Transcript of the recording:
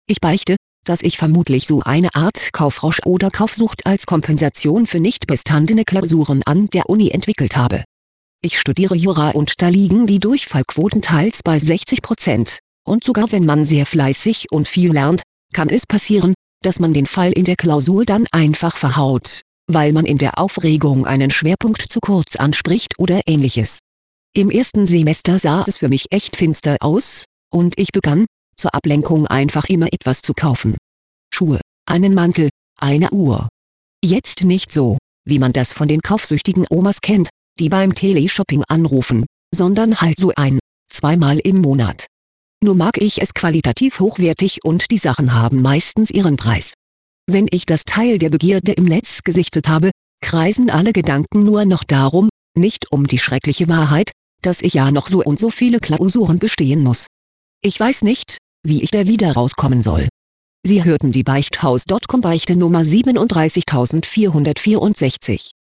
Ich beichte, dass ich vermutlich so eine Art Kaufrausch oder Kaufsucht als Kompensation für nicht bestandene Klausuren an der Uni entwickelt habe. Ich studiere Jura und da liegen die Durchfallquoten teils bei 60%. Und sogar wenn man sehr fleißig und viel lernt, kann es passieren, dass man den Fall in der Klausur dann einfach verhaut, weil man in der Aufregung einen Schwerpunkt zu kurz anspricht oder ähnliches. Im ersten Semester sah es für mich echt finster aus, und ich begann, zur Ablenkung einfach immer etwas zu kaufen. Schuhe, einen Mantel, eine Uhr. Jetzt nicht so, wie man das von den kaufsüchtigen Omas kennt, die beim Teleshopping anrufen, sondern halt so zweimal im Monat. Nur mag ich es qualitativ hochwertig und die Sachen haben meistens ihren Preis. Wenn ich das Teil der Begierde im Netz gesichtet habe, kreisen alle Gedanken nur noch darum, nicht um die schreckliche Wahrheit, dass ich ja noch so und so viele Klausuren bestehen muss. Ich weiß nicht, wie ich da wieder rauskommen soll. Sie hörten die Beichthaus.com Beichte Nummer 37464.